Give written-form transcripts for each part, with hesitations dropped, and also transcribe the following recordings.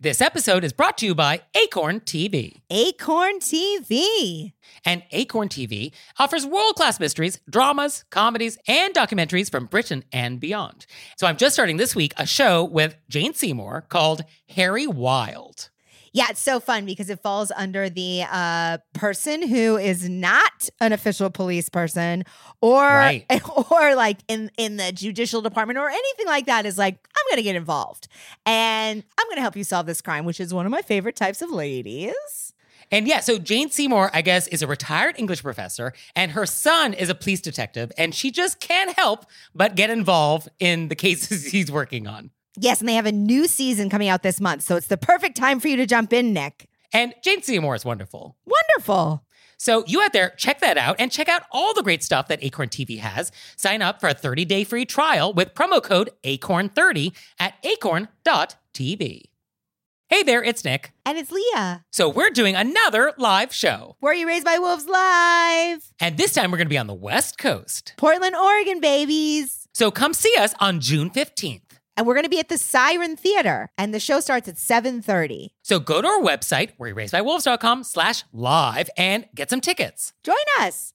This episode is brought to you by Acorn TV. Acorn TV. And Acorn TV offers world-class mysteries, dramas, comedies, and documentaries from Britain and beyond. So I'm just starting this week a show with Jane Seymour called Harry Wild. Yeah, it's so fun because it falls under the person who is not an official police person or like in the judicial department or anything like that is like, I'm going to get involved and I'm going to help you solve this crime, which is one of my favorite types of ladies. And yeah, so Jane Seymour, I guess, is a retired English professor, and her son is a police detective, and she just can't help but get involved in the cases he's working on. Yes, and they have a new season coming out this month, so it's the perfect time for you to jump in, Nick. And Jane Seymour is wonderful. Wonderful. So you out there, check that out and check out all the great stuff that Acorn TV has. Sign up for a 30-day free trial with promo code ACORN30 at acorn.tv. Hey there, it's Nick. And it's Leah. So we're doing another live show. Were You Raised by Wolves Live? And this time we're going to be on the West Coast. Portland, Oregon, babies. So come see us on June 15th. And we're going to be at the Siren Theater. And the show starts at 7:30. So go to our website, wereyouRaisedByWolves.com/live and get some tickets. Join us.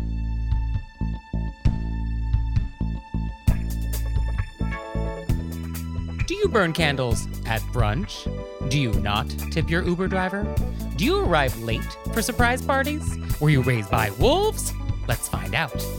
Do you burn candles at brunch? Do you not tip your Uber driver? Do you arrive late for surprise parties? Were you raised by wolves? Let's find out. Here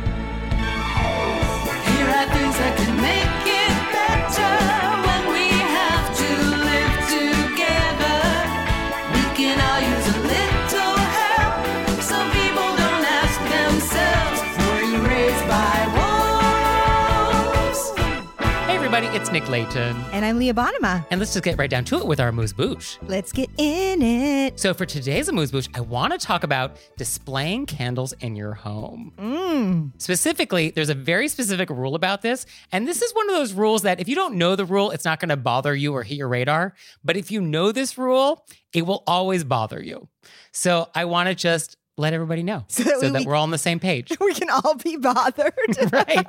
are things that can make it better when we have to live together. We can all use a little help. Some people don't ask themselves, were you raised by wolves? Hey everybody, it's Nick Layton. And I'm Leah Bonnema. And let's just get right down to it with our amuse-bouche. Let's get in it. So for today's amuse-bouche, I want to talk about displaying candles in your home. Specifically, there's a very specific rule about this. And this is one of those rules that if you don't know the rule, it's not going to bother you or hit your radar. But if you know this rule, it will always bother you. So I want to just let everybody know so that we're all on the same page. We can all be bothered. Right.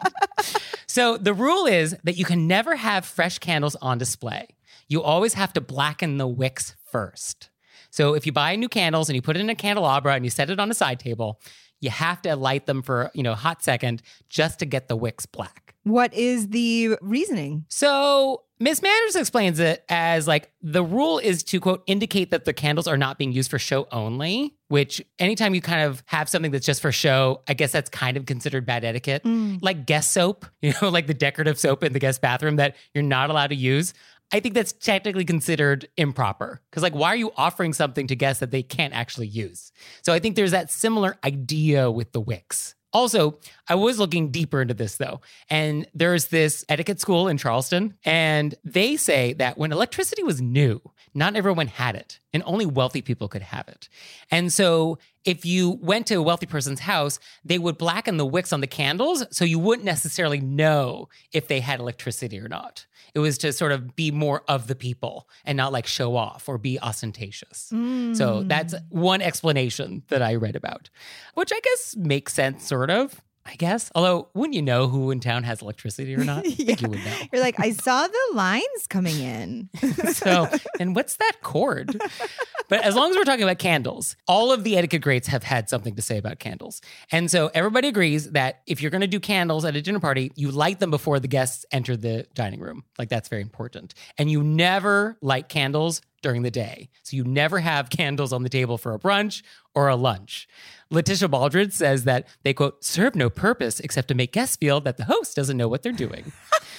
So the rule is that you can never have fresh candles on display. You always have to blacken the wicks first. So if you buy new candles and you put it in a candelabra and you set it on a side table, you have to light them for, a hot second just to get the wicks black. What is the reasoning? So Miss Manners explains it as like the rule is to, quote, indicate that the candles are not being used for show only, which anytime you kind of have something that's just for show, I guess that's kind of considered bad etiquette. Like guest soap, like the decorative soap in the guest bathroom that you're not allowed to use. I think that's technically considered improper because why are you offering something to guests that they can't actually use? So I think there's that similar idea with the wicks. Also, I was looking deeper into this though, and there's this etiquette school in Charleston, and they say that when electricity was new, not everyone had it, and only wealthy people could have it. And so if you went to a wealthy person's house, they would blacken the wicks on the candles so you wouldn't necessarily know if they had electricity or not. It was to sort of be more of the people and not show off or be ostentatious. So that's one explanation that I read about, which I guess makes sense, sort of. I guess. Although, wouldn't you know who in town has electricity or not? I think you would know. You're like, I saw the lines coming in. So, and what's that cord? But as long as we're talking about candles, all of the etiquette greats have had something to say about candles. And so everybody agrees that if you're going to do candles at a dinner party, you light them before the guests enter the dining room. That's very important. And you never light candles during the day. So you never have candles on the table for a brunch or a lunch. Letitia Baldridge says that they, quote, serve no purpose except to make guests feel that the host doesn't know what they're doing.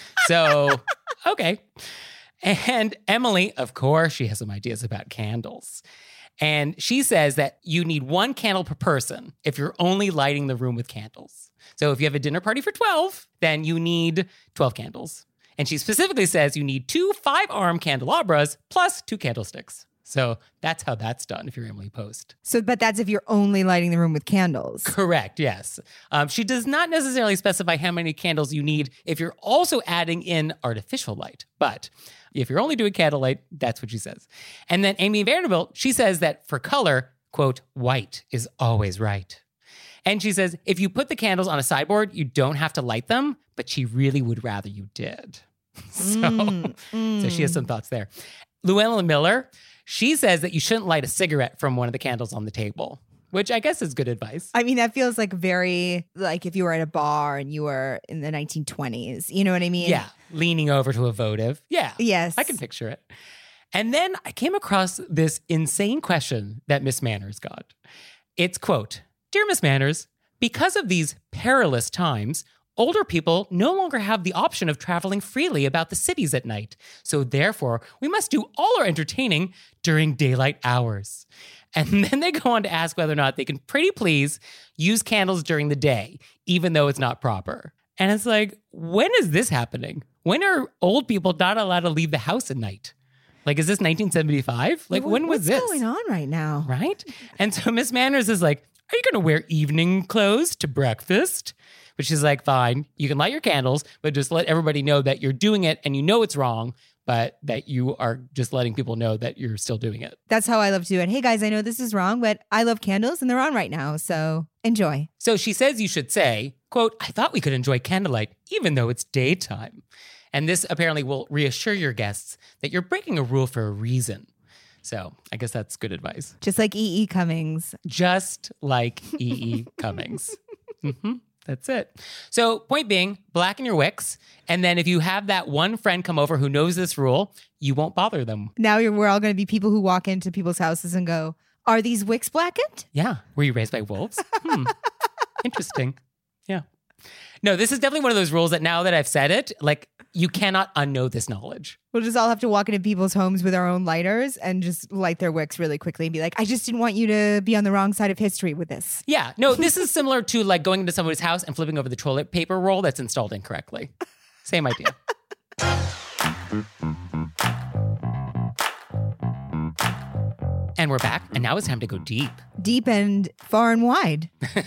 So, okay. And Emily, of course, she has some ideas about candles. And she says that you need one candle per person if you're only lighting the room with candles. So if you have a dinner party for 12, then you need 12 candles. And she specifically says you need 2 5-arm candelabras plus 2 candlesticks. So that's how that's done if you're Emily Post. But that's if you're only lighting the room with candles. Correct, yes. She does not necessarily specify how many candles you need if you're also adding in artificial light. But if you're only doing candlelight, that's what she says. And then Amy Vanderbilt, she says that for color, quote, white is always right. And she says, if you put the candles on a sideboard, you don't have to light them, but she really would rather you did. So she has some thoughts there. Llewellyn Miller, she says that you shouldn't light a cigarette from one of the candles on the table, which I guess is good advice. I mean, that feels like very, like if you were at a bar and you were in the 1920s. You know what I mean? Yeah. Leaning over to a votive. Yeah. Yes. I can picture it. And then I came across this insane question that Miss Manners got. It's, quote, "Dear Miss Manners, because of these perilous times, older people no longer have the option of traveling freely about the cities at night. So therefore, we must do all our entertaining during daylight hours." And then they go on to ask whether or not they can pretty please use candles during the day, even though it's not proper. And it's like, when is this happening? When are old people not allowed to leave the house at night? Like, is this 1975? Like, when was this? What's going on right now? Right? And so Miss Manners is like, "Are you going to wear evening clothes to breakfast?" Which is like, fine, you can light your candles, but just let everybody know that you're doing it and you know it's wrong, but that you are just letting people know that you're still doing it. That's how I love to do it. Hey guys, I know this is wrong, but I love candles and they're on right now. So enjoy. So she says you should say, quote, "I thought we could enjoy candlelight even though it's daytime." And this apparently will reassure your guests that you're breaking a rule for a reason. So I guess that's good advice. Just like E.E. Cummings. Just like E.E. Cummings. That's it. So point being, blacken your wicks. And then if you have that one friend come over who knows this rule, you won't bother them. Now we're all going to be people who walk into people's houses and go, "Are these wicks blackened?" Yeah. Were you raised by wolves? Interesting. Yeah. No, this is definitely one of those rules that now that I've said it, like, you cannot unknow this knowledge. We'll just all have to walk into people's homes with our own lighters and just light their wicks really quickly and be like, "I just didn't want you to be on the wrong side of history with this." Yeah. No, this is similar to like going into somebody's house and flipping over the toilet paper roll that's installed incorrectly. Same idea. And we're back, and now it's time to go deep. Deep and far and wide.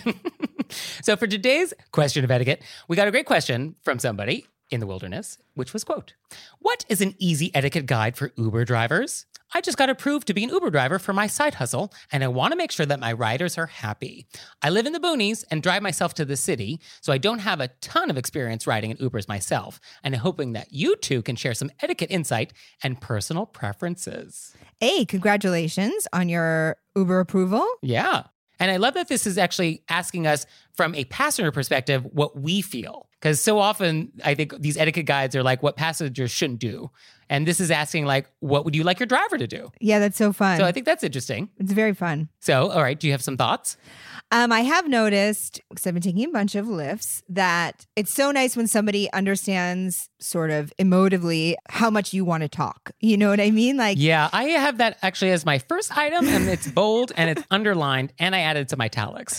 So for today's question of etiquette, we got a great question from somebody in the wilderness, which was, quote, "What is an easy etiquette guide for Uber drivers? I just got approved to be an Uber driver for my side hustle, and I want to make sure that my riders are happy. I live in the boonies and drive myself to the city, so I don't have a ton of experience riding in Ubers myself, and I'm hoping that you two can share some etiquette insight and personal preferences." Hey, congratulations on your Uber approval. Yeah. And I love that this is actually asking us from a passenger perspective what we feel. Because so often I think these etiquette guides are like what passengers shouldn't do. And this is asking like, what would you like your driver to do? Yeah, that's so fun. So I think that's interesting. It's very fun. So, all right, do you have some thoughts? I have noticed, because I've been taking a bunch of lifts, that it's so nice when somebody understands sort of emotively how much you want to talk. You know what I mean? Like, Yeah, I have that actually as my first item, and it's bold and it's underlined, and I added it to my italics.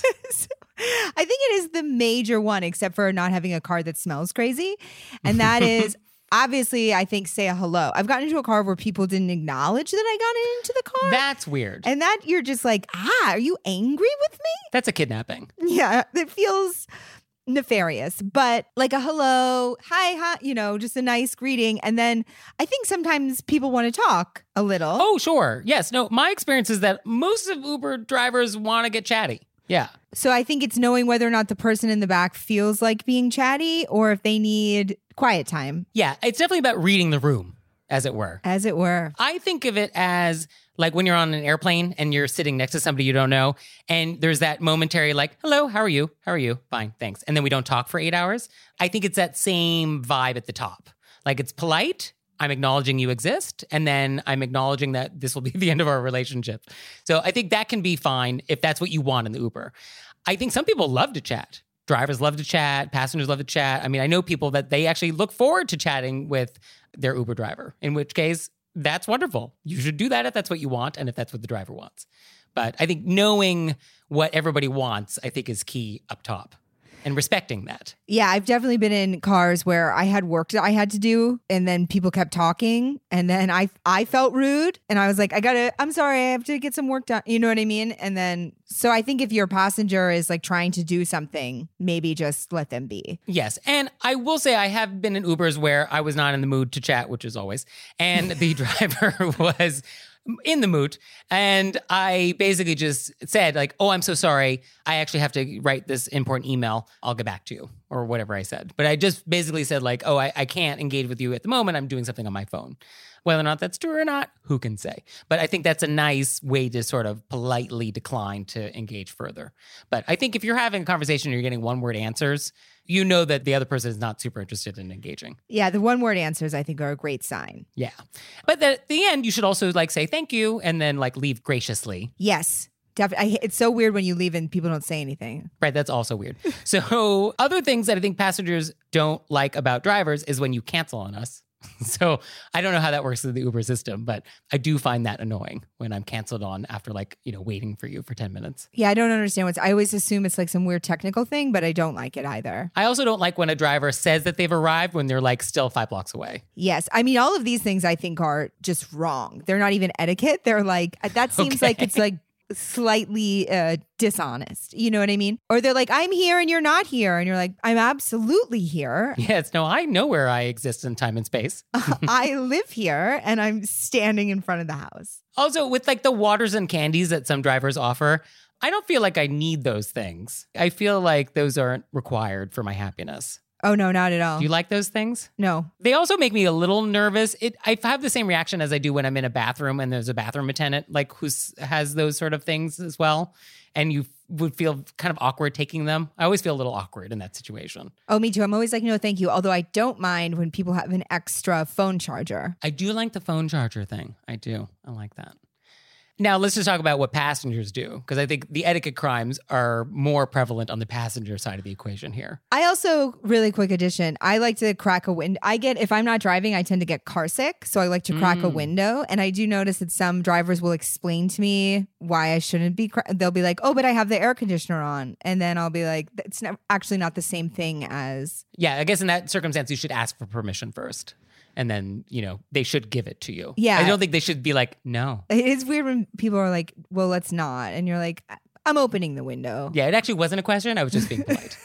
I think it is the major one, except for not having a car that smells crazy. And that is obviously, I think, say a hello. I've gotten into a car where people didn't acknowledge that I got into the car. That's weird. And that you're just like, are you angry with me? That's a kidnapping. Yeah, it feels nefarious, but like a hello, hi, you know, just a nice greeting. And then I think sometimes people want to talk a little. Oh, sure. Yes. No, my experience is that most of Uber drivers want to get chatty. Yeah. So I think it's knowing whether or not the person in the back feels like being chatty or if they need quiet time. Yeah. It's definitely about reading the room, as it were. As it were. I think of it as like when you're on an airplane and you're sitting next to somebody you don't know, and there's that momentary like, hello, how are you? How are you? Fine, thanks. And then we don't talk for 8 hours. I think it's that same vibe at the top. Like it's polite. I'm acknowledging you exist, and then I'm acknowledging that this will be the end of our relationship. So I think that can be fine if that's what you want in the Uber. I think some people love to chat. Drivers love to chat. Passengers love to chat. I mean, I know people that they actually look forward to chatting with their Uber driver, in which case, that's wonderful. You should do that if that's what you want and if that's what the driver wants. But I think knowing what everybody wants, I think is key up top. And respecting that. Yeah, I've definitely been in cars where I had work that I had to do, and then people kept talking, and then I felt rude, and I was like, I'm sorry, I have to get some work done. You know what I mean? And then, so I think if your passenger is like trying to do something, maybe just let them be. Yes. And I will say I have been in Ubers where I was not in the mood to chat, which is always, and the driver was in the mood. And I basically just said like, oh, I'm so sorry. I actually have to write this important email. I'll get back to you, or whatever I said. But I just basically said like, oh, I can't engage with you at the moment. I'm doing something on my phone. Whether or not that's true or not, who can say? But I think that's a nice way to sort of politely decline to engage further. But I think if you're having a conversation and you're getting one-word answers, you know that the other person is not super interested in engaging. Yeah, the one-word answers I think are a great sign. Yeah. But at the end, you should also like say thank you and then like leave graciously. Yes. It's so weird when you leave and people don't say anything. Right, that's also weird. So other things that I think passengers don't like about drivers is when you cancel on us. So I don't know how that works with the Uber system, but I do find that annoying when I'm canceled on after waiting for you for 10 minutes. Yeah, I don't understand I always assume it's like some weird technical thing, but I don't like it either. I also don't like when a driver says that they've arrived when they're like still 5 blocks away. Yes. I mean, all of these things I think are just wrong. They're not even etiquette. They're like, that seems like it's like slightly dishonest. You know what I mean? Or they're like, I'm here and you're not here. And you're like, I'm absolutely here. Yes, no, I know where I exist in time and space. I live here and I'm standing in front of the house. Also, with like the waters and candies that some drivers offer, I don't feel like I need those things. I feel like those aren't required for my happiness. Oh, no, not at all. Do you like those things? No. They also make me a little nervous. I have the same reaction as I do when I'm in a bathroom and there's a bathroom attendant like who has those sort of things as well. And you would feel kind of awkward taking them. I always feel a little awkward in that situation. Oh, me too. I'm always like, no, thank you. Although I don't mind when people have an extra phone charger. I do like the phone charger thing. I do. I like that. Now, let's just talk about what passengers do, because I think the etiquette crimes are more prevalent on the passenger side of the equation here. I also, really quick addition, I like to crack a window. If I'm not driving, I tend to get car sick. So I like to crack a window. And I do notice that some drivers will explain to me why I shouldn't be. They'll be like, oh, but I have the air conditioner on. And then I'll be like, it's actually not the same thing as. Yeah, I guess in that circumstance, you should ask for permission first. And then, they should give it to you. Yeah. I don't think they should be like, no. It's weird when people are like, well, let's not. And you're like, I'm opening the window. Yeah, it actually wasn't a question. I was just being polite.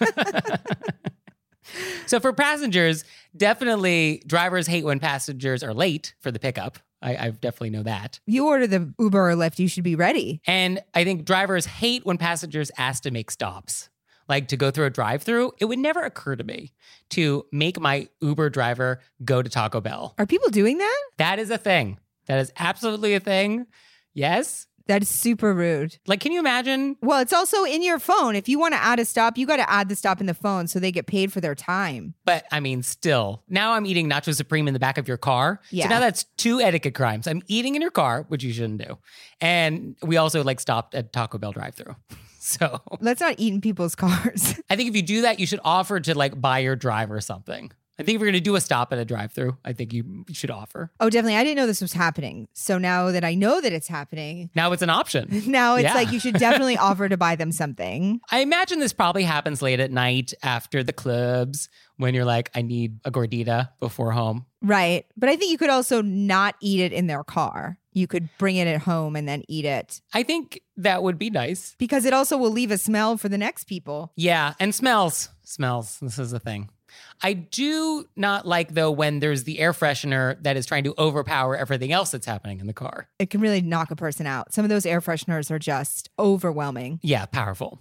So for passengers, definitely drivers hate when passengers are late for the pickup. I definitely know that. You order the Uber or Lyft, you should be ready. And I think drivers hate when passengers ask to make stops. Like to go through a drive-through, it would never occur to me to make my Uber driver go to Taco Bell. Are people doing that? That is a thing. That is absolutely a thing. Yes. That is super rude. Like, can you imagine? Well, it's also in your phone. If you want to add a stop, you got to add the stop in the phone so they get paid for their time. But I mean, still, now I'm eating Nacho Supreme in the back of your car. Yeah. So now that's 2 etiquette crimes. I'm eating in your car, which you shouldn't do. And we also stopped at Taco Bell drive-thru. So let's not eat in people's cars. I think if you do that, you should offer to buy your driver something. I think if you're going to do a stop at a drive-thru, I think you should offer. Oh, definitely. I didn't know this was happening. So now that I know that it's happening. Now it's an option. Now it's like you should definitely offer to buy them something. I imagine this probably happens late at night after the clubs when you're like, I need a gordita before home. Right. But I think you could also not eat it in their car. You could bring it at home and then eat it. I think that would be nice. Because it also will leave a smell for the next people. Yeah. And smells. This is the thing. I do not like, though, when there's the air freshener that is trying to overpower everything else that's happening in the car. It can really knock a person out. Some of those air fresheners are just overwhelming. Yeah, powerful.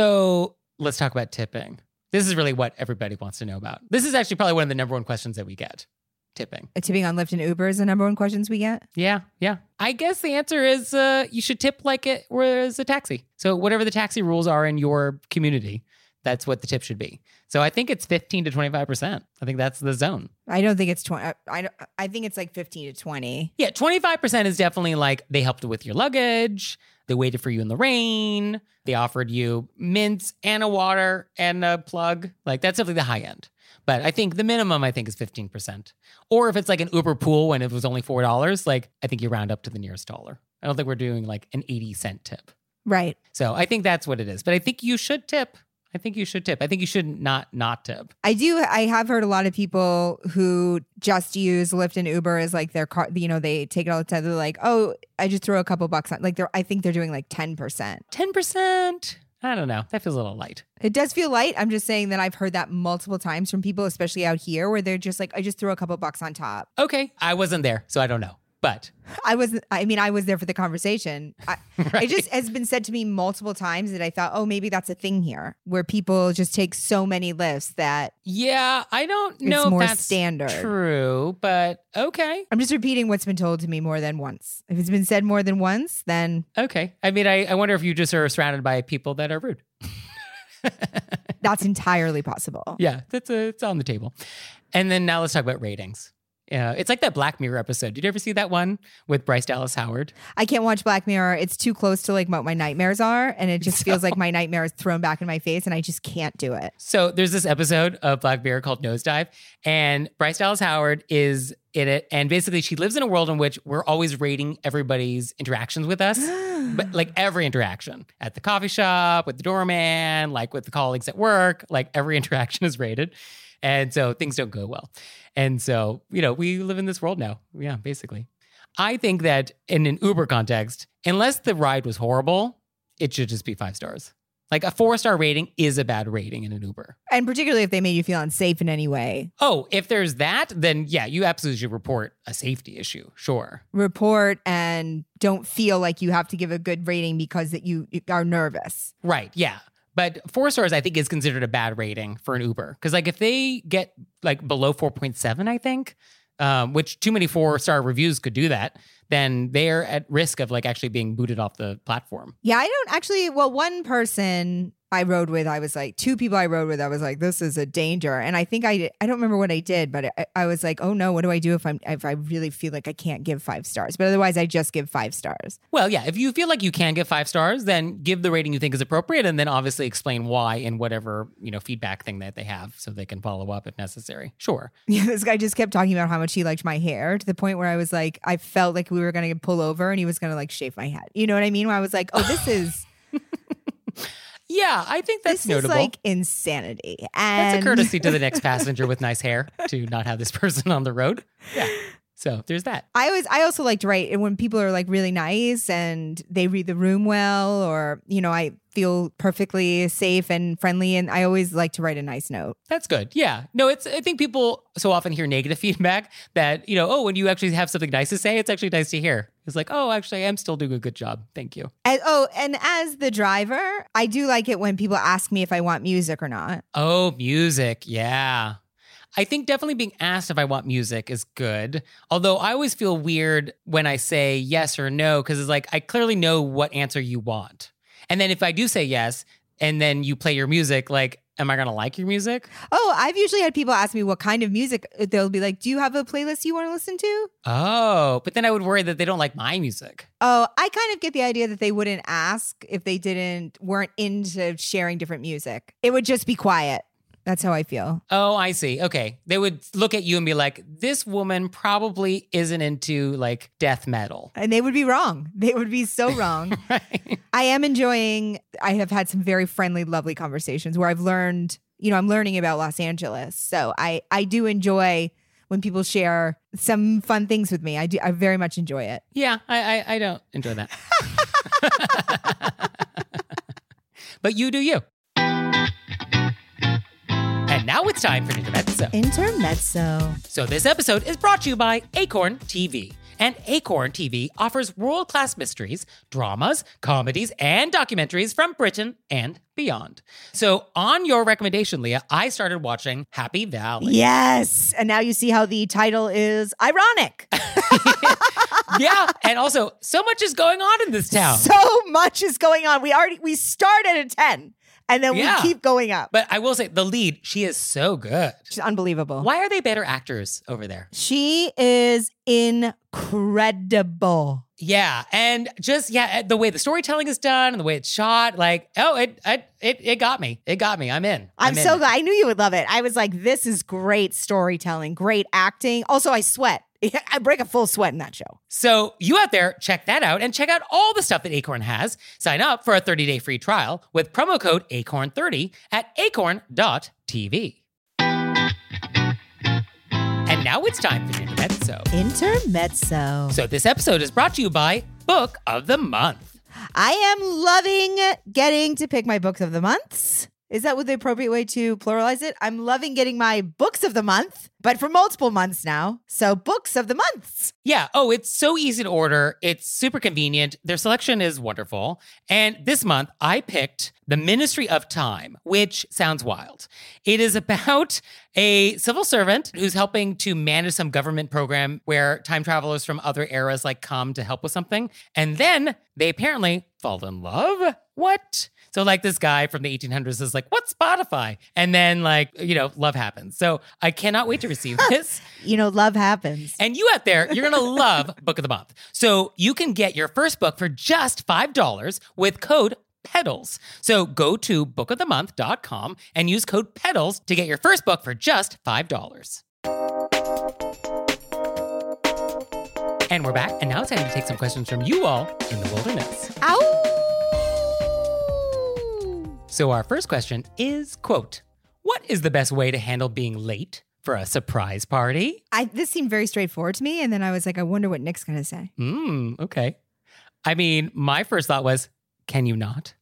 So let's talk about tipping. This is really what everybody wants to know about. This is actually probably one of the number one questions that we get. Tipping. Tipping on Lyft and Uber is the number one questions we get? Yeah. I guess the answer is you should tip like it was a taxi. So whatever the taxi rules are in your community, that's what the tip should be. So I think it's 15 to 25%. I think that's the zone. I don't think it's 20. I think it's like 15 to 20. Yeah, 25% is definitely like they helped with your luggage. They waited for you in the rain. They offered you mints and a water and a plug. Like that's definitely the high end. But I think the minimum, I think, is 15%. Or if it's like an Uber pool when it was only $4, I think you round up to the nearest dollar. I don't think we're doing like an 80-cent tip. Right. So I think that's what it is. But I think you should tip. I think you should not tip. I have heard a lot of people who just use Lyft and Uber as like their car, they take it all the time. They're like, oh, I just throw a couple bucks on. I think they're doing like 10%. 10%? I don't know. That feels a little light. It does feel light. I'm just saying that I've heard that multiple times from people, especially out here, where they're just like, I just throw a couple bucks on top. Okay. I wasn't there, so I don't know. But I was there for the conversation. Right. It just has been said to me multiple times that I thought, oh, maybe that's a thing here where people just take so many lifts that yeah, I don't know it's if more that's standard. true, but okay. I'm just repeating what's been told to me more than once. If it's been said more than once, then Okay. I mean, I wonder if you just are surrounded by people that are rude. that's entirely possible. Yeah, it's on the table. And then now let's talk about ratings. It's like that Black Mirror episode. Did you ever see that one with Bryce Dallas Howard? I can't watch Black Mirror. It's too close to like what my nightmares are. And it just feels like my nightmare is thrown back in my face and I just can't do it. So there's this episode of Black Mirror called Nosedive, and Bryce Dallas Howard is in it. And basically she lives in a world in which we're always rating everybody's interactions with us, but like every interaction at the coffee shop, with the doorman, like with the colleagues at work, like every interaction is rated. And so things don't go well. And so, we live in this world now. Yeah, basically. I think that in an Uber context, unless the ride was horrible, it should just be 5 stars. Like a 4-star rating is a bad rating in an Uber. And particularly if they made you feel unsafe in any way. Oh, if there's that, then yeah, you absolutely should report a safety issue. Sure. Report and don't feel like you have to give a good rating because that you are nervous. Right. Yeah. But 4 stars, I think, is considered a bad rating for an Uber. Because like if they get like below 4.7, I think, which too many 4-star reviews could do that, then they're at risk of like actually being booted off the platform. Yeah, I don't actually. Well, one person I rode with, I was like, 2 people I rode with, I was like, this is a danger. And I think I don't remember what I did, but I was like, oh no, what do I do if I really feel like I can't give 5 stars? But otherwise, I just give 5 stars. Well, yeah, if you feel like you can give 5 stars, then give the rating you think is appropriate, and then obviously explain why in whatever feedback thing that they have, so they can follow up if necessary. Sure. Yeah, this guy just kept talking about how much he liked my hair to the point where I was like, I felt like we were going to pull over and he was going to like shave my head. You know what I mean? Where I was like, oh, this is. Yeah, I think that's notable. This is like insanity. And that's a courtesy to the next passenger with nice hair to not have this person on the road. Yeah. So there's that. I also like to write when people are like really nice and they read the room well, or, I feel perfectly safe and friendly. And I always like to write a nice note. That's good. Yeah. No, I think people so often hear negative feedback that, when you actually have something nice to say, it's actually nice to hear. It's like, oh, actually, I am still doing a good job. Thank you. And as the driver, I do like it when people ask me if I want music or not. Oh, music. Yeah. I think definitely being asked if I want music is good. Although I always feel weird when I say yes or no, because it's like, I clearly know what answer you want. And then if I do say yes, and then you play your music, like, am I going to like your music? Oh, I've usually had people ask me what kind of music. They'll be like, do you have a playlist you want to listen to? Oh, but then I would worry that they don't like my music. Oh, I kind of get the idea that they wouldn't ask if they weren't into sharing different music. It would just be quiet. That's how I feel. Oh, I see. Okay. They would look at you and be like, this woman probably isn't into like death metal. And they would be wrong. They would be so wrong. Right. I have had some very friendly, lovely conversations where I've learned, I'm learning about Los Angeles. So I do enjoy when people share some fun things with me. I very much enjoy it. Yeah, I don't enjoy that. But you do you. And now it's time for Intermezzo. Intermezzo. So this episode is brought to you by Acorn TV. And Acorn TV offers world-class mysteries, dramas, comedies, and documentaries from Britain and beyond. So on your recommendation, Leah, I started watching Happy Valley. Yes. And now you see how the title is ironic. Yeah. And also, so much is going on in this town. So much is going on. We start at a 10. And then we keep going up. But I will say, the lead, she is so good. She's unbelievable. Why are they better actors over there? She is incredible. Yeah. And just, the way the storytelling is done and the way it's shot, like, it got me. It got me. I'm in. I'm so glad. I knew you would love it. I was like, this is great storytelling, great acting. Also, I sweat. I break a full sweat in that show. So you out there, check that out and check out all the stuff that Acorn has. Sign up for a 30-day free trial with promo code ACORN30 at acorn.tv. And now it's time for Intermezzo. Intermezzo. So this episode is brought to you by Book of the Month. I am loving getting to pick my books of the months. Is that what the appropriate way to pluralize it? I'm loving getting my books of the month, but for multiple months now. So books of the months. Yeah. Oh, it's so easy to order. It's super convenient. Their selection is wonderful. And this month, I picked The Ministry of Time, which sounds wild. It is about a civil servant who's helping to manage some government program where time travelers from other eras like come to help with something. And then they apparently fall in love. What? So like this guy from the 1800s is like, what's Spotify? And then love happens. So I cannot wait to receive this. Love happens. And you out there, you're going to love Book of the Month. So you can get your first book for just $5 with code PEDALS. So go to bookofthemonth.com and use code PEDALS to get your first book for just $5. And we're back. And now it's time to take some questions from you all in the wilderness. Ow! So our first question is, quote, what is the best way to handle being late for a surprise party? This seemed very straightforward to me. And then I was like, I wonder what Nick's going to say. Okay. I mean, my first thought was, can you not?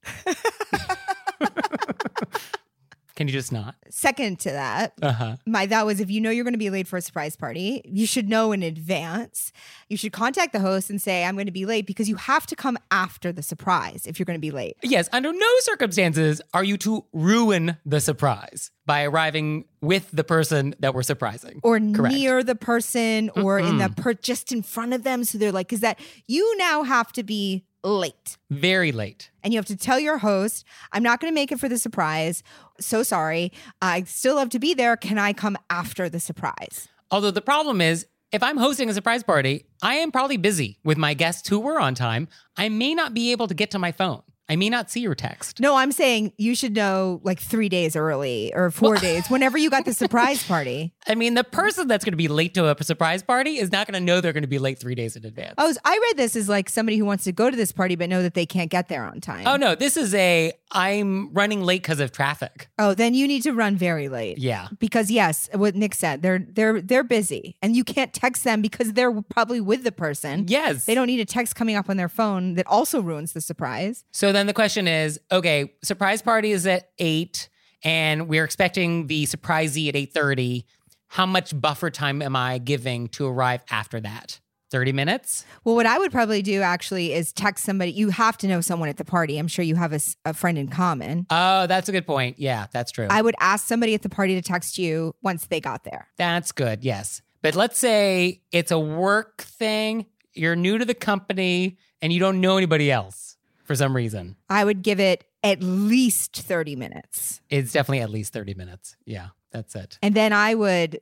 Can you just not? Second to that, my thought was if you know you're going to be late for a surprise party, you should know in advance. You should contact the host and say, I'm going to be late, because you have to come after the surprise if you're going to be late. Yes, under no circumstances are you to ruin the surprise by arriving with the person that we're surprising. Or Correct. near the person or in the just in front of them. So they're like, because that you now have to be late. Very late. And you have to tell your host, I'm not going to make it for the surprise. So sorry. I still love to be there. Can I come after the surprise? Although the problem is, if I'm hosting a surprise party, I am probably busy with my guests who were on time. I may not be able to get to my phone. I may not see your text. No, I'm saying you should know like 3 days early or 4 days, whenever you got the surprise party. I mean, the person that's going to be late to a surprise party is not going to know they're going to be late 3 days in advance. Oh, I read this as like somebody who wants to go to this party but know that they can't get there on time. Oh, no, this is I'm running late because of traffic. Oh, then you need to run very late. Yeah. Because yes, what Nick said, they're busy and you can't text them because they're probably with the person. Yes. They don't need a text coming up on their phone that also ruins the surprise. So then the question is, okay, surprise party is at 8 and we're expecting the surprisee at 8:30. How much buffer time am I giving to arrive after that? 30 minutes? Well, what I would probably do actually is text somebody. You have to know someone at the party. I'm sure you have a friend in common. Oh, that's a good point. Yeah, that's true. I would ask somebody at the party to text you once they got there. That's good, yes. But let's say it's a work thing, you're new to the company, and you don't know anybody else for some reason. I would give it at least 30 minutes. It's definitely at least 30 minutes. Yeah, that's it. And then I would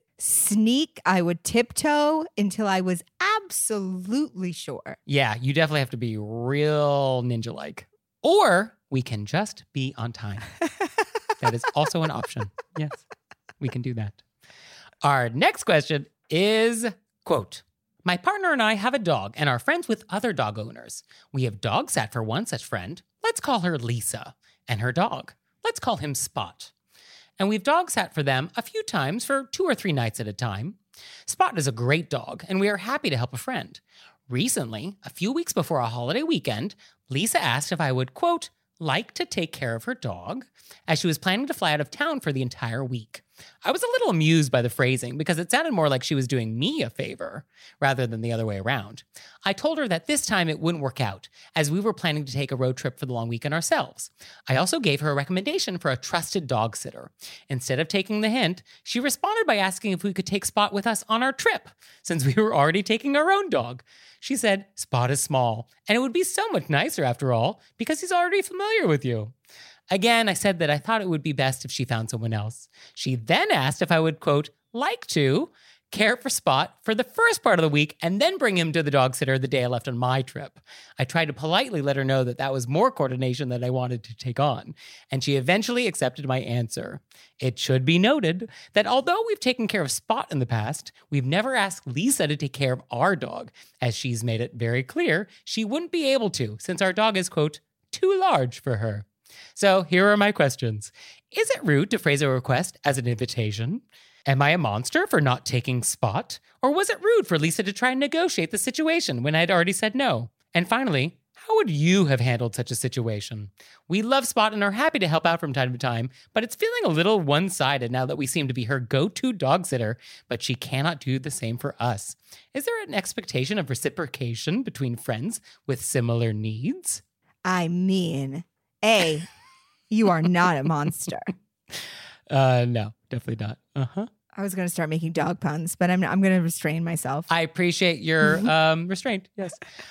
tiptoe until I was absolutely sure. Yeah, you definitely have to be real ninja-like. Or we can just be on time. That is also an option. Yes, we can do that. Our next question is, quote, my partner and I have a dog and are friends with other dog owners. We have dog sat for one such friend. Let's call her Lisa. And her dog. Let's call him Spot. And we've dog sat for them a few times for 2 or 3 nights at a time. Spot is a great dog, and we are happy to help a friend. Recently, a few weeks before a holiday weekend, Lisa asked if I would, quote, like to take care of her dog, as she was planning to fly out of town for the entire week. I was a little amused by the phrasing because it sounded more like she was doing me a favor rather than the other way around. I told her that this time it wouldn't work out, as we were planning to take a road trip for the long weekend ourselves. I also gave her a recommendation for a trusted dog sitter. Instead of taking the hint, she responded by asking if we could take Spot with us on our trip, since we were already taking our own dog. She said, Spot is small, and it would be so much nicer after all, because he's already familiar with you. Again, I said that I thought it would be best if she found someone else. She then asked if I would, quote, like to care for Spot for the first part of the week and then bring him to the dog sitter the day I left on my trip. I tried to politely let her know that that was more coordination than I wanted to take on, and she eventually accepted my answer. It should be noted that although we've taken care of Spot in the past, we've never asked Lisa to take care of our dog, as she's made it very clear she wouldn't be able to since our dog is, quote, too large for her. So here are my questions. Is it rude to phrase a request as an invitation? Am I a monster for not taking Spot? Or was it rude for Lisa to try and negotiate the situation when I had already said no? And finally, how How would you have handled such a situation? We love Spot and are happy to help out from time to time, but it's feeling a little one-sided now that we seem to be her go-to dog sitter, but she cannot do the same for us. Is there an expectation of reciprocation between friends with similar needs? I mean, A, you are not a monster. No, definitely not. I was going to start making dog puns, but I'm going to restrain myself. I appreciate your restraint. Yes.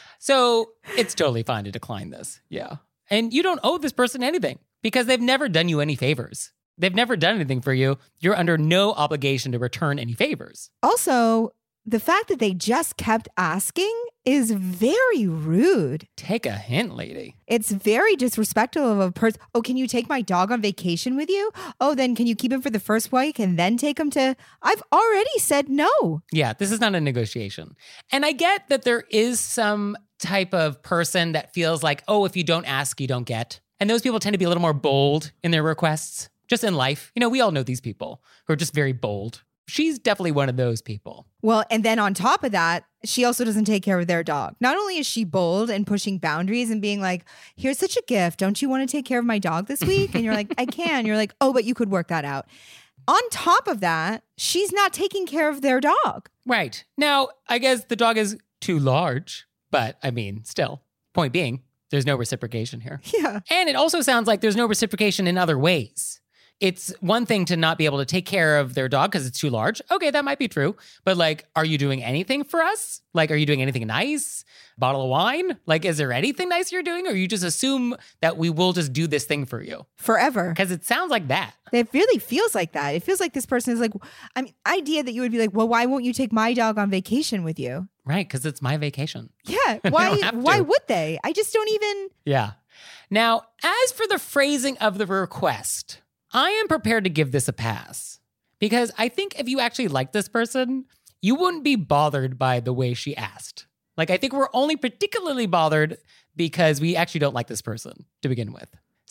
So it's totally fine to decline this. Yeah. And you don't owe this person anything because they've never done you any favors. They've never done anything for you. You're under no obligation to return any favors. Also, the fact that they just kept asking is very rude. Take a hint, lady. It's very disrespectful of a person. Oh, can you take my dog on vacation with you? Oh, then can you keep him for the first week and then take him to... I've already said no. Yeah, this is not a negotiation. And I get that there is some type of person that feels like, oh, if you don't ask, you don't get. And those people tend to be a little more bold in their requests. Just in life. You know, we all know these people who are just very bold. She's definitely one of those people. Well, and then on top of that, she also doesn't take care of their dog. Not only is she bold and pushing boundaries and being like, here's such a gift. Don't you want to take care of my dog this week? And you're like, I can. You're like, oh, but you could work that out. On top of that, she's not taking care of their dog. Right. Now, I guess the dog is too large, but I mean, still, point being, there's no reciprocation here. Yeah. And it also sounds like there's no reciprocation in other ways. It's one thing to not be able to take care of their dog because it's too large. Okay, that might be true. But like, are you doing anything for us? Like, are you doing anything nice? Bottle of wine? Like, is there anything nice you're doing? Or you just assume that we will just do this thing for you? Forever. Because it sounds like that. It really feels like that. It feels like this person is like, I mean, idea that you would be like, well, why won't you take my dog on vacation with you? Right, because it's my vacation. Yeah. They Why? don't have to. Why would they? I just don't even. Yeah. Now, as for the phrasing of the request, I am prepared to give this a pass because I think if you actually like this person, you wouldn't be bothered by the way she asked. Like, I think we're only particularly bothered because we actually don't like this person to begin with.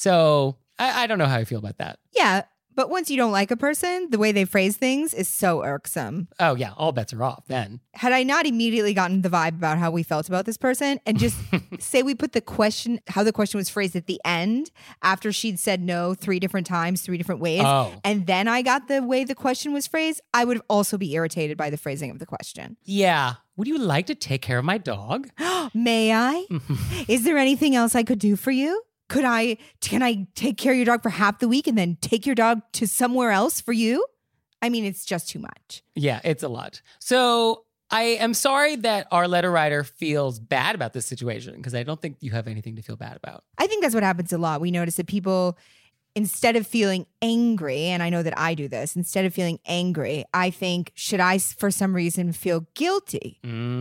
So I don't know how I feel about that. Yeah. But once you don't like a person, the way they phrase things is so irksome. Oh, yeah. All bets are off then. Had I not immediately gotten the vibe about how we felt about this person and just say we put the question, how the question was phrased at the end after she'd said no 3 different times, 3 different ways. Oh. And then I got the way the question was phrased, I would also be irritated by the phrasing of the question. Yeah. Would you like to take care of my dog? May I? Is there anything else I could do for you? Can I take care of your dog for half the week and then take your dog to somewhere else for you? I mean, it's just too much. Yeah, it's a lot. So I am sorry that our letter writer feels bad about this situation because I don't think you have anything to feel bad about. I think that's what happens a lot. We notice that people, instead of feeling angry, and I know that I do this, instead of feeling angry, I think, should I, for some reason, feel guilty?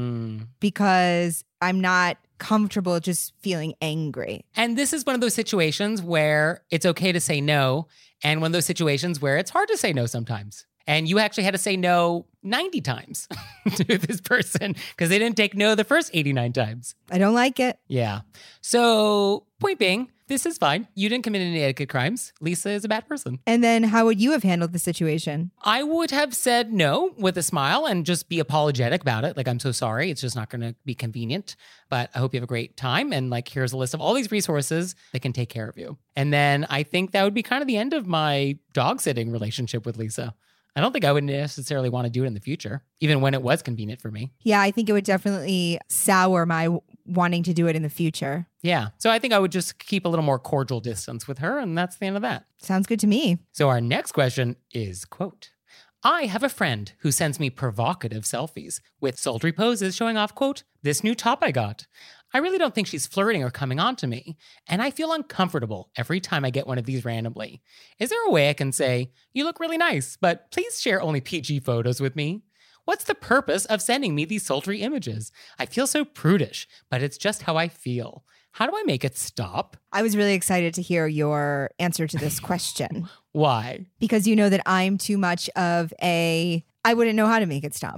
Because I'm not comfortable just feeling angry. And this is one of those situations where it's okay to say no, and one of those situations where it's hard to say no sometimes. And you actually had to say no 90 times to this person because they didn't take no the first 89 times. I don't like it. Yeah. So, point being, this is fine. You didn't commit any etiquette crimes. Lisa is a bad person. And then how would you have handled the situation? I would have said no with a smile and just be apologetic about it. Like, I'm so sorry. It's just not going to be convenient, but I hope you have a great time. And like, here's a list of all these resources that can take care of you. And then I think that would be kind of the end of my dog sitting relationship with Lisa. I don't think I would necessarily want to do it in the future, even when it was convenient for me. Yeah, I think it would definitely sour my wanting to do it in the future. Yeah. So I think I would just keep a little more cordial distance with her, and that's the end of that. Sounds good to me. So our next question is, quote, I have a friend who sends me provocative selfies with sultry poses showing off, quote, this new top I got. I really don't think she's flirting or coming on to me, and I feel uncomfortable every time I get one of these randomly. Is there a way I can say, you look really nice, but please share only PG photos with me? What's the purpose of sending me these sultry images? I feel so prudish, but it's just how I feel. How do I make it stop? I was really excited to hear your answer to this question. Why? Because you know that I'm too much of I wouldn't know how to make it stop.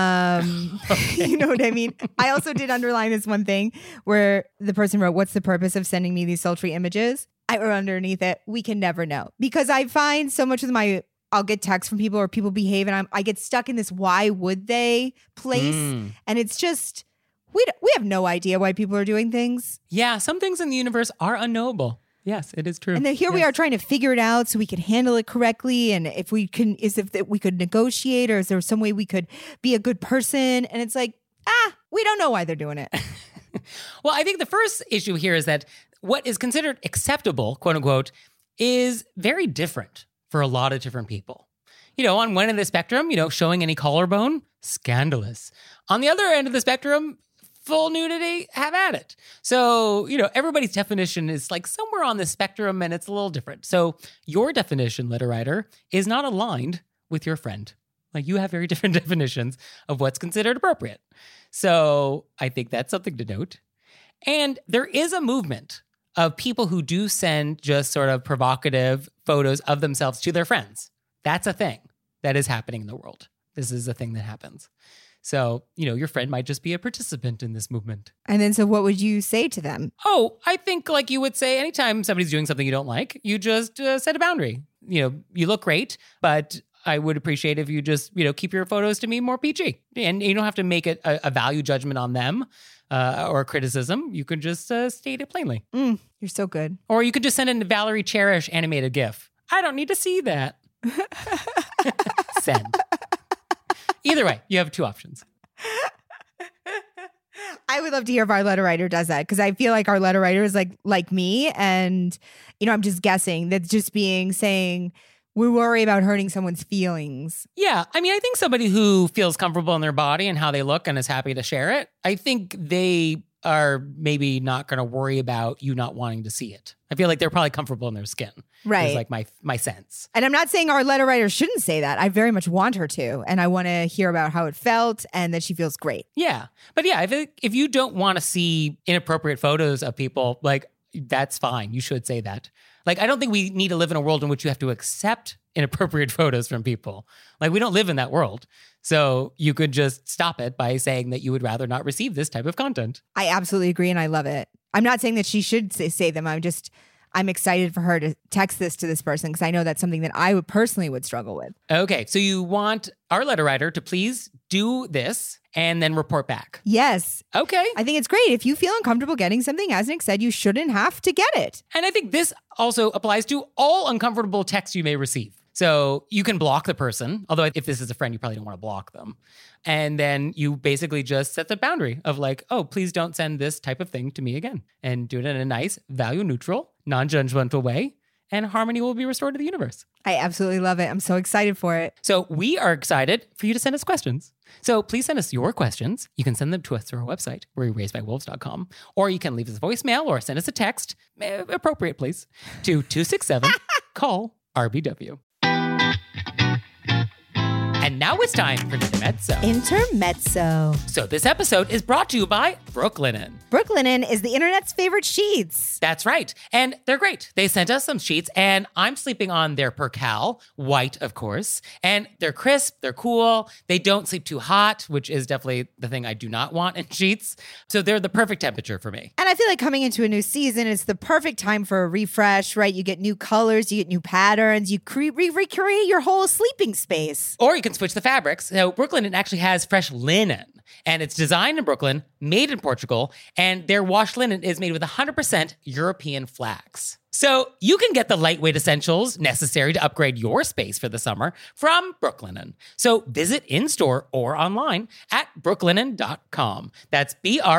You know what I mean? I also did underline this one thing where the person wrote, what's the purpose of sending me these sultry images? I wrote underneath it, we can never know. Because I find so much with I'll get texts from people or people behave and I get stuck in this why would they place. And it's just, We have no idea why people are doing things. Yeah, some things in the universe are unknowable. Yes, it is true. And then here we are trying to figure it out so we can handle it correctly. And if we can, we could negotiate, or is there some way we could be a good person? And it's like, we don't know why they're doing it. Well, I think the first issue here is that what is considered acceptable, quote unquote, is very different for a lot of different people. On one end of the spectrum, showing any collarbone, scandalous. On the other end of the spectrum, full nudity, have at it. So, everybody's definition is like somewhere on the spectrum, and it's a little different. So your definition, letter writer, is not aligned with your friend. Like, you have very different definitions of what's considered appropriate. So I think that's something to note. And there is a movement of people who do send just sort of provocative photos of themselves to their friends. That's a thing that is happening in the world. This is a thing that happens. So, your friend might just be a participant in this movement. And then, so what would you say to them? Oh, I think like you would say anytime somebody's doing something you don't like, you just set a boundary. You look great, but I would appreciate if you just, keep your photos to me more PG. And you don't have to make it a value judgment on them or criticism. You can just state it plainly. You're so good. Or you could just send in the Valerie Cherish animated GIF. I don't need to see that. Send. Either way, you have two options. I would love to hear if our letter writer does that, because I feel like our letter writer is like me. And, I'm just guessing that's just saying we worry about hurting someone's feelings. Yeah. I mean, I think somebody who feels comfortable in their body and how they look and is happy to share it, I think they are maybe not going to worry about you not wanting to see it. I feel like they're probably comfortable in their skin. Right. Is like my sense. And I'm not saying our letter writer shouldn't say that. I very much want her to. And I want to hear about how it felt and that she feels great. Yeah. But yeah, if you don't want to see inappropriate photos of people, like, that's fine. You should say that. Like, I don't think we need to live in a world in which you have to accept inappropriate photos from people. Like, we don't live in that world. So you could just stop it by saying that you would rather not receive this type of content. I absolutely agree, and I love it. I'm not saying that she should say them. I'm excited for her to text this to this person, because I know that's something that I would personally struggle with. Okay, so you want our letter writer to please do this and then report back. Yes. Okay. I think it's great. If you feel uncomfortable getting something, as Nick said, you shouldn't have to get it. And I think this also applies to all uncomfortable texts you may receive. So you can block the person, although if this is a friend, you probably don't want to block them. And then you basically just set the boundary of like, oh, please don't send this type of thing to me again. And do it in a nice, value-neutral, non-judgmental way. And harmony will be restored to the universe. I absolutely love it. I'm so excited for it. So we are excited for you to send us questions. So please send us your questions. You can send them to us through our website, wereraisedbywolves.com, or you can leave us a voicemail or send us a text, appropriate please, to 267-CALL-RBW. And now it's time for Intermezzo. Intermezzo. So this episode is brought to you by Brooklinen. Brooklinen is the internet's favorite sheets. That's right. And they're great. They sent us some sheets, and I'm sleeping on their Percale, white, of course. And they're crisp, they're cool, they don't sleep too hot, which is definitely the thing I do not want in sheets. So they're the perfect temperature for me. And I feel like coming into a new season, it's the perfect time for a refresh, right? You get new colors, you get new patterns, you recreate your whole sleeping space. Or you can switch the fabrics. So Brooklinen actually has fresh linen, and it's designed in Brooklyn, made in Portugal, and their wash linen is made with 100% European flax. So you can get the lightweight essentials necessary to upgrade your space for the summer from Brooklinen. So visit in-store or online at brooklinen.com. That's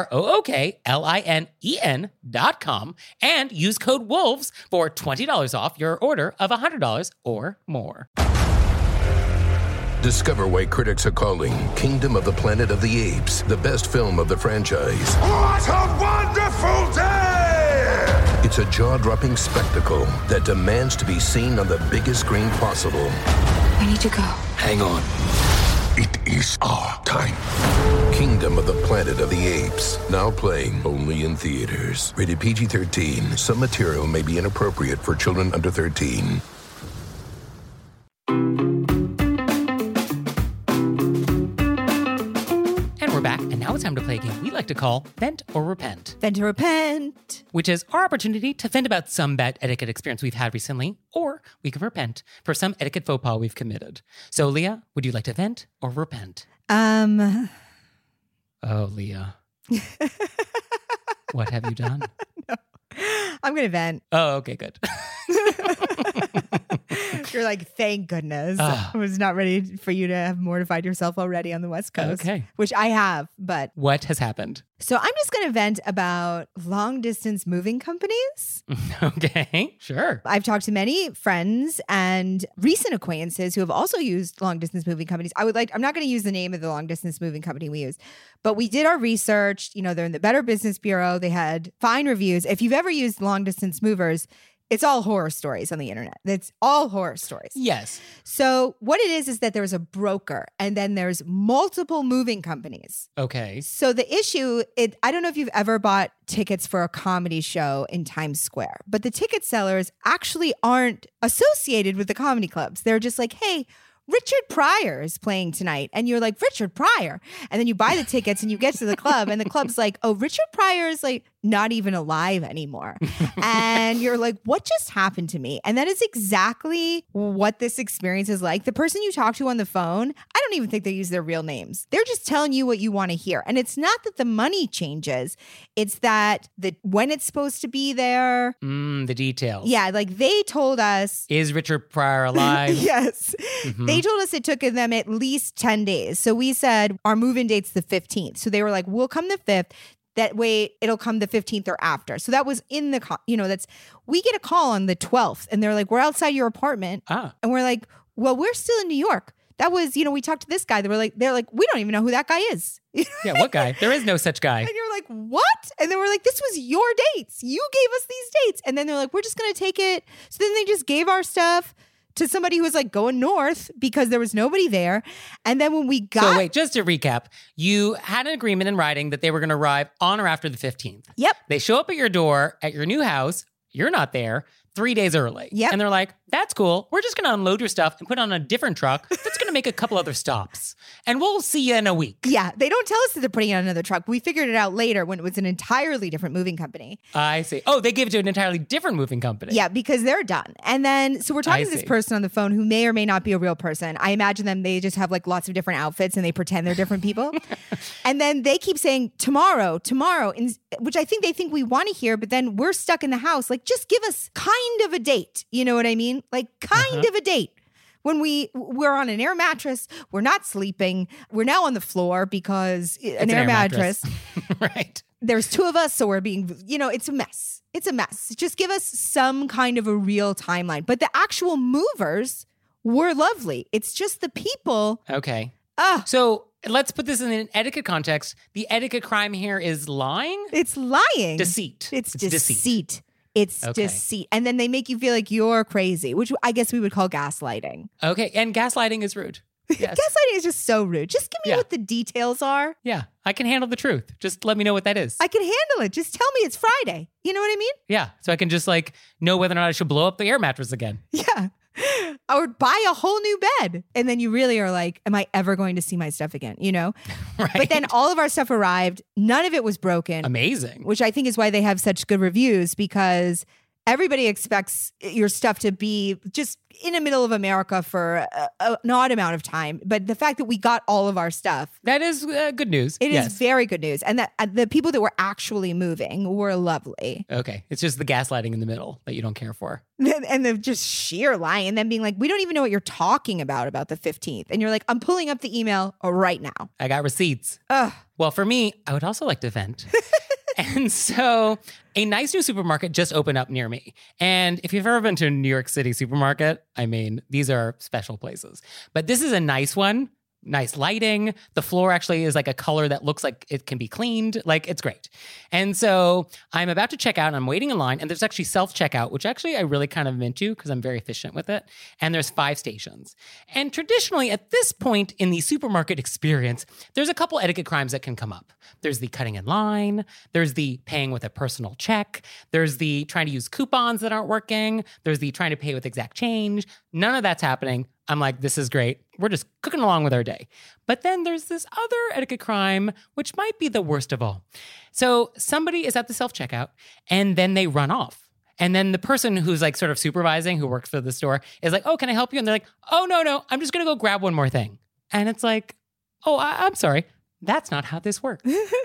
BROOKLINEN.com, and use code WOLVES for $20 off your order of $100 or more. Discover why critics are calling Kingdom of the Planet of the Apes the best film of the franchise. What a wonderful day! It's a jaw-dropping spectacle that demands to be seen on the biggest screen possible. We need to go. Hang on. It is our time. Kingdom of the Planet of the Apes. Now playing only in theaters. Rated PG-13. Some material may be inappropriate for children under 13. Back, and now it's time to play a game we like to call Vent or Repent. Vent or repent. Which is our opportunity to vent about some bad etiquette experience we've had recently, or we can repent for some etiquette faux pas we've committed. So, Leah, would you like to vent or repent? Oh, Oh, Leah. What have you done? I'm going to vent. Oh, okay, good. You're like, thank goodness. Ah. I was not ready for you to have mortified yourself already on the West Coast. Okay. Which I have, but. What has happened? So I'm just going to vent about long distance moving companies. Okay, sure. I've talked to many friends and recent acquaintances who have also used long distance moving companies. I'm not going to use the name of the long distance moving company we use, but we did our research. You know, they're in the Better Business Bureau. They had fine reviews. If you've ever used long distance movers, it's all horror stories on the internet. It's all horror stories. Yes. So what it is that there's a broker and then there's multiple moving companies. Okay. So the issue, I don't know if you've ever bought tickets for a comedy show in Times Square, but the ticket sellers actually aren't associated with the comedy clubs. They're just like, hey, Richard Pryor is playing tonight. And you're like, Richard Pryor. And then you buy the tickets and you get to the club and the club's like, oh, Richard Pryor is like not even alive anymore. And you're like, what just happened to me? And that is exactly what this experience is like. The person you talk to on the phone, I don't even think they use their real names. They're just telling you what you want to hear. And it's not that the money changes. It's that when it's supposed to be there. The details. Yeah, like they told us. Is Richard Pryor alive? Yes. They told us it took them at least 10 days. So we said our move-in date's the 15th. So they were like, we'll come the 5th. That way it'll come the 15th or after. So that was in the, we get a call on the 12th and they're like, we're outside your apartment. Ah. And we're like, well, we're still in New York. That was, we talked to this guy. They're like, we don't even know who that guy is. Yeah, what guy? There is no such guy. And you're like, what? And then we're like, this was your dates. You gave us these dates. And then they're like, we're just going to take it. So then they just gave our stuff to somebody who was like going north because there was nobody there. And then when we got... So wait, just to recap, you had an agreement in writing that they were going to arrive on or after the 15th. Yep. They show up at your door at your new house. You're not there 3 days early. Yep. And they're like, that's cool. We're just going to unload your stuff and put it on a different truck that's going to make a couple other stops. And we'll see you in a week. Yeah, they don't tell us that they're putting it on another truck. We figured it out later when it was an entirely different moving company. I see. Oh, they gave it to an entirely different moving company. Yeah, because they're done. And then, so we're talking to this person on the phone who may or may not be a real person. I imagine they just have like lots of different outfits and they pretend they're different people. And then they keep saying tomorrow, which I think they think we want to hear, but then we're stuck in the house. Like, just give us kind of a date. You know what I mean? Like kind of a date. When we're on an air mattress, we're not sleeping. We're now on the floor because an air mattress. Right. There's two of us, so we're being, it's a mess. It's a mess. Just give us some kind of a real timeline. But the actual movers were lovely. It's just the people. Okay. So let's put this in an etiquette context. The etiquette crime here is lying? It's lying. Deceit. It's deceit. It's deceit. And then they make you feel like you're crazy, which I guess we would call gaslighting. Okay. And gaslighting is rude. Yes. Gaslighting is just so rude. Just give me what the details are. Yeah. I can handle the truth. Just let me know what that is. I can handle it. Just tell me it's Friday. You know what I mean? Yeah. So I can just know whether or not I should blow up the air mattress again. Yeah. Or buy a whole new bed. And then you really are like, am I ever going to see my stuff again? Right. But then all of our stuff arrived. None of it was broken. Amazing. Which I think is why they have such good reviews, because everybody expects your stuff to be just in the middle of America for an odd amount of time. But the fact that we got all of our stuff. That is good news. It is very good news. And that the people that were actually moving were lovely. Okay. It's just the gaslighting in the middle that you don't care for. And the just sheer lying and then being like, we don't even know what you're talking about the 15th. And you're like, I'm pulling up the email right now. I got receipts. Ugh. Well, for me, I would also like to vent. And so a nice new supermarket just opened up near me. And if you've ever been to a New York City supermarket, I mean, these are special places. But this is a nice one. Nice lighting. The floor actually is like a color that looks like it can be cleaned. Like, it's great. And so I'm about to check out and I'm waiting in line, and there's actually self-checkout, which actually I really kind of am into because I'm very efficient with it. And there's 5 stations. And traditionally at this point in the supermarket experience, there's a couple etiquette crimes that can come up. There's the cutting in line. There's the paying with a personal check. There's the trying to use coupons that aren't working. There's the trying to pay with exact change. None of that's happening. I'm like, this is great. We're just cooking along with our day. But then there's this other etiquette crime, which might be the worst of all. So somebody is at the self-checkout and then they run off. And then the person who's like sort of supervising, who works for the store, is like, oh, can I help you? And they're like, oh, no, I'm just going to go grab one more thing. And it's like, oh, I'm sorry. That's not how this works.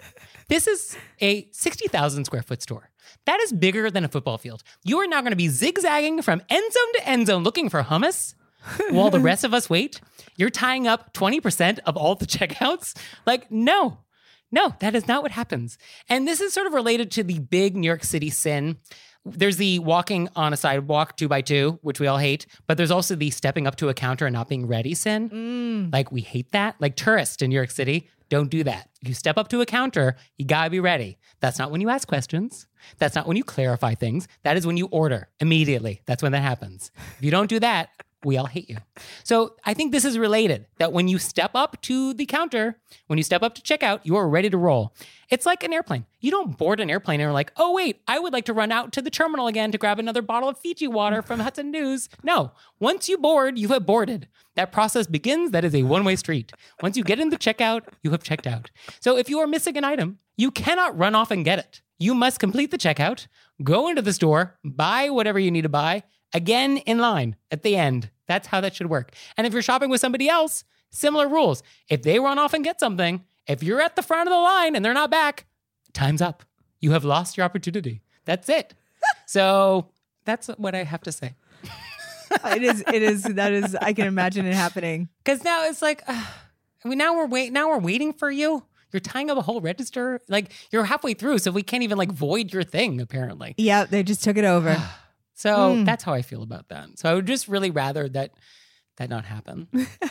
This is a 60,000 square foot store. That is bigger than a football field. You are now going to be zigzagging from end zone to end zone looking for hummus while the rest of us wait. You're tying up 20% of all the checkouts. Like, no, that is not what happens. And this is sort of related to the big New York City sin. There's the walking on a sidewalk 2x2, which we all hate, but there's also the stepping up to a counter and not being ready sin. Like, we hate that. Like, tourists in New York City, don't do that. If you step up to a counter, you gotta be ready. That's not when you ask questions. That's not when you clarify things. That is when you order immediately. That's when that happens. If you don't do that, we all hate you. So I think this is related, that when you step up to the counter, when you step up to checkout, you are ready to roll. It's like an airplane. You don't board an airplane and are like, oh, wait, I would like to run out to the terminal again to grab another bottle of Fiji water from Hudson News. No, once you board, you have boarded. That process begins. That is a one-way street. Once you get in the checkout, you have checked out. So if you are missing an item, you cannot run off and get it. You must complete the checkout, go into the store, buy whatever you need to buy, again in line at the end. That's how that should work. And if you're shopping with somebody else, similar rules. If they run off and get something, if you're at the front of the line and they're not back, time's up. You have lost your opportunity. That's it. So that's what I have to say. It is. That is, I can imagine it happening. Because now it's like, now we're waiting for you. You're tying up a whole register. Like, you're halfway through, so we can't even like void your thing, apparently. Yeah, they just took it over. So that's how I feel about that. So I would just really rather that not happen.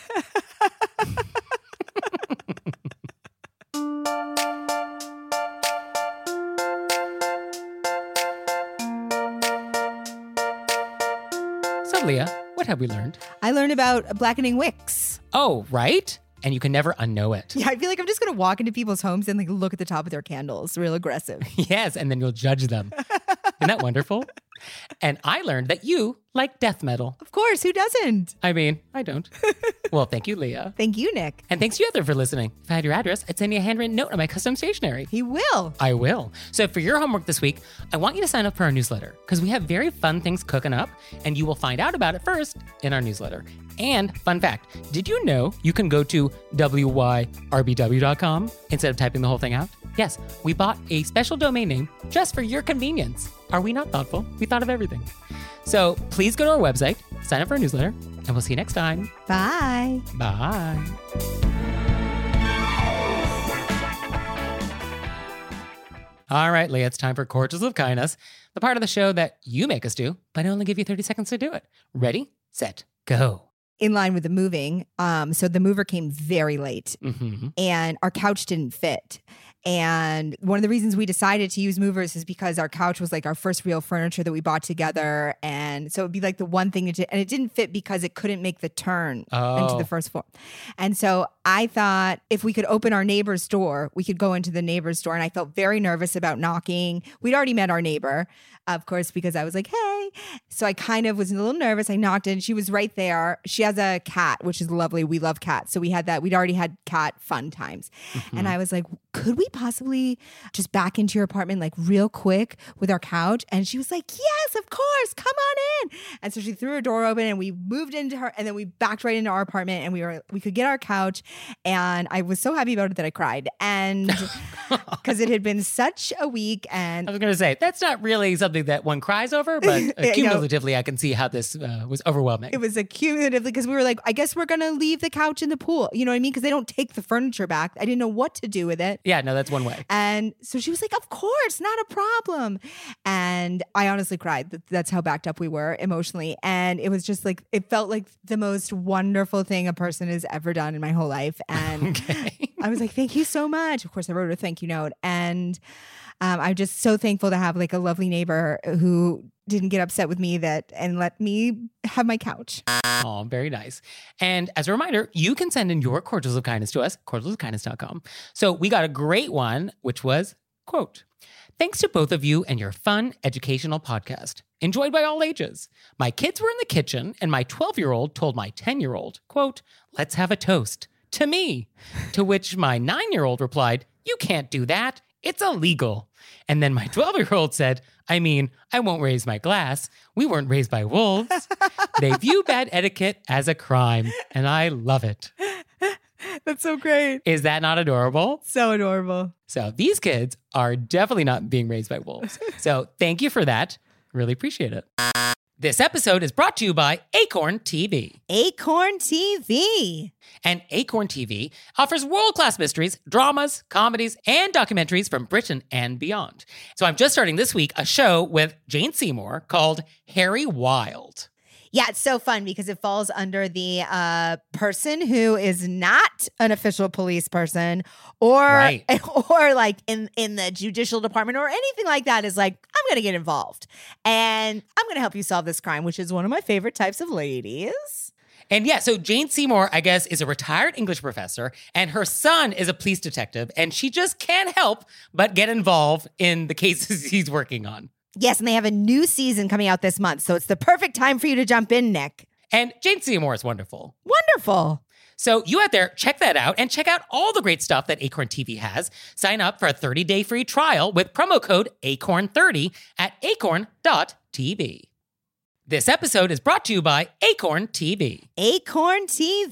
So Leah, what have we learned? I learned about blackening wicks. Oh, right? And you can never unknow it. Yeah, I feel like I'm just going to walk into people's homes and like look at the top of their candles. Real aggressive. Yes, and then you'll judge them. Isn't that wonderful? And I learned that you like death metal. Of course, who doesn't? I mean, I don't. Well, thank you, Leah. Thank you, Nick. And thanks to you out there for listening. If I had your address, I'd send you a handwritten note on my custom stationery. He will. I will. So for your homework this week, I want you to sign up for our newsletter because we have very fun things cooking up and you will find out about it first in our newsletter. And fun fact, did you know you can go to wyrbw.com instead of typing the whole thing out? Yes, we bought a special domain name just for your convenience. Are we not thoughtful? We thought of everything. So please go to our website, sign up for our newsletter, and we'll see you next time. Bye. Bye. All right, Leah, it's time for Cordials of Kindness, the part of the show that you make us do, but I only give you 30 seconds to do it. Ready, set, go. In line with the moving, so the mover came very late and our couch didn't fit. And one of the reasons we decided to use movers is because our couch was like our first real furniture that we bought together. And so it'd be like the one thing and it didn't fit because it couldn't make the turn into the first floor. And so I thought if we could open our neighbor's door, we could go into the neighbor's door. And I felt very nervous about knocking. We'd already met our neighbor, of course, because I was like, hey. So I kind of was a little nervous. I knocked and she was right there. She has a cat, which is lovely. We love cats. So we had that. We'd already had cat fun times. And I was like, could we possibly just back into your apartment like real quick with our couch? And she was like, yes, of course. Come on in. And so she threw her door open and we moved into her and then we backed right into our apartment and we could get our couch. And I was so happy about it that I cried. And because it had been such a week. And I was going to say, that's not really something that one cries over, but cumulatively, I can see how this was overwhelming. It was accumulatively because we were like, I guess we're going to leave the couch in the pool. You know what I mean? Because they don't take the furniture back. I didn't know what to do with it. Yeah, no, that's one way. And so she was like, of course, not a problem. And I honestly cried. That's how backed up we were emotionally. And it was just like, it felt like the most wonderful thing a person has ever done in my whole life. And I was like, thank you so much. Of course, I wrote a thank you note. And I'm just so thankful to have like a lovely neighbor who didn't get upset with me and let me have my couch. Oh, very nice. And as a reminder, you can send in your cordials of kindness to us, cordialsofkindness.com. So we got a great one, which was, quote, thanks to both of you and your fun, educational podcast. Enjoyed by all ages. My kids were in the kitchen and my 12-year-old told my 10-year-old, quote, let's have a toast to me. To which my 9-year-old replied, you can't do that. It's illegal. And then my 12-year-old said, I mean, I won't raise my glass. We weren't raised by wolves. They view bad etiquette as a crime, and I love it. That's so great. Is that not adorable? So adorable. So these kids are definitely not being raised by wolves. So thank you for that. Really appreciate it. This episode is brought to you by Acorn TV. Acorn TV. And Acorn TV offers world-class mysteries, dramas, comedies, and documentaries from Britain and beyond. So I'm just starting this week a show with Jane Seymour called Harry Wild. Yeah, it's so fun because it falls under the person who is not an official police person or like in the judicial department or anything like that is like, I'm going to get involved and I'm going to help you solve this crime, which is one of my favorite types of ladies. And yeah, so Jane Seymour, I guess, is a retired English professor, and her son is a police detective, and she just can't help but get involved in the cases he's working on. Yes, and they have a new season coming out this month, so it's the perfect time for you to jump in, Nick. And Jane Seymour is wonderful. Wonderful. So you out there, check that out and check out all the great stuff that Acorn TV has. Sign up for a 30-day free trial with promo code ACORN30 at acorn.tv. This episode is brought to you by Acorn TV. Acorn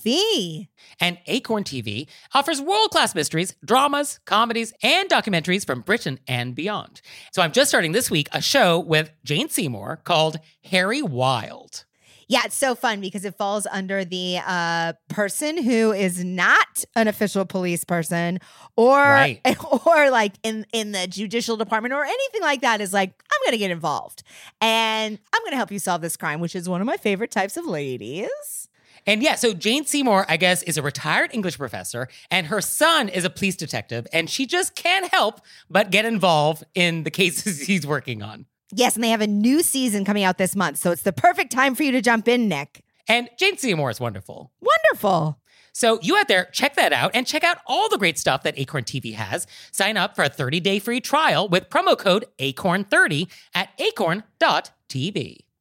TV. And Acorn TV offers world-class mysteries, dramas, comedies, and documentaries from Britain and beyond. So I'm just starting this week a show with Jane Seymour called Harry Wild. Yeah, it's so fun because it falls under the person who is not an official police person or like in the judicial department or anything like that is like, I'm going to get involved and I'm going to help you solve this crime, which is one of my favorite types of ladies. And yeah, so Jane Seymour, I guess, is a retired English professor, and her son is a police detective, and she just can't help but get involved in the cases he's working on. Yes, and they have a new season coming out this month, so it's the perfect time for you to jump in, Nick. And Jane Seymour is wonderful. Wonderful. So you out there, check that out and check out all the great stuff that Acorn TV has. Sign up for a 30-day free trial with promo code ACORN30 at acorn.tv.